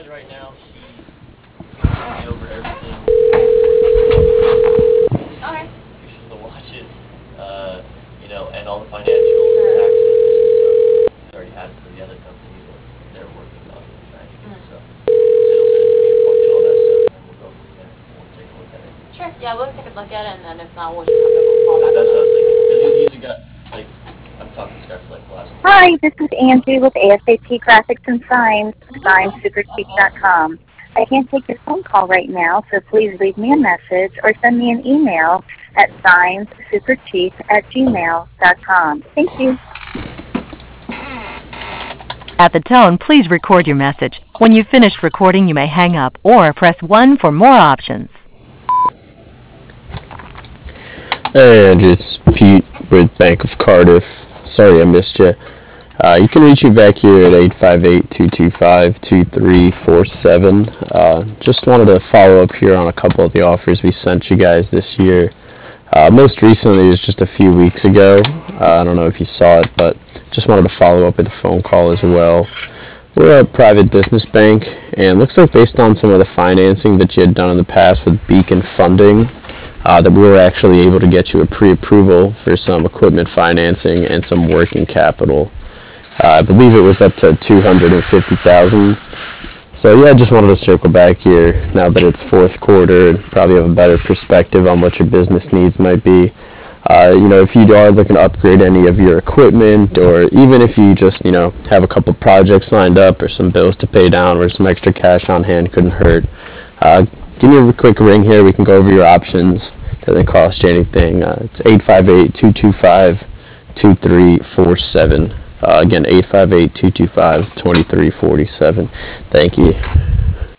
right now. She's gonna send me over everything. Okay. Pictures of the watches, and all the financials, taxes, and stuff. We already had it for the other company, but they're working on transferring. So she'll send it to me. I'll get all that stuff, and we'll go from there. We'll take a look at it. Sure. Yeah, we'll take a look at it, and then if not, we'll just have to call back. That's what I was thinking. Because he's a guy, I've talked to this guy for the last. Hi, this is Angie with ASAP Graphics and Signs, SignsSuperspeak.com. I can't take your phone call right now, so please leave me a message or send me an email at signssuperchief@gmail.com. Thank you. At the tone, please record your message. When you've finished recording, you may hang up or press 1 for more options. Hey, Andrew, it's Pete with Bank of Cardiff. Sorry I missed you. You can reach me back here at 858-225-2347. Just wanted to follow up here on a couple of the offers we sent you guys this year. Most recently was just a few weeks ago. I don't know if you saw it, but just wanted to follow up with a phone call as well. We're a private business bank, and looks like based on some of the financing that you had done in the past with Beacon Funding, that we were actually able to get you a pre-approval for some equipment financing and some working capital. I believe it was up to $250,000. So yeah, I just wanted to circle back here now that it's fourth quarter and probably have a better perspective on what your business needs might be. If you are looking to upgrade any of your equipment, or even if you just, have a couple projects lined up or some bills to pay down or some extra cash on hand, couldn't hurt. Give me a quick ring here. We can go over your options. Doesn't cost you anything. It's 858-225-2347. Again, 858-225-2347. Thank you.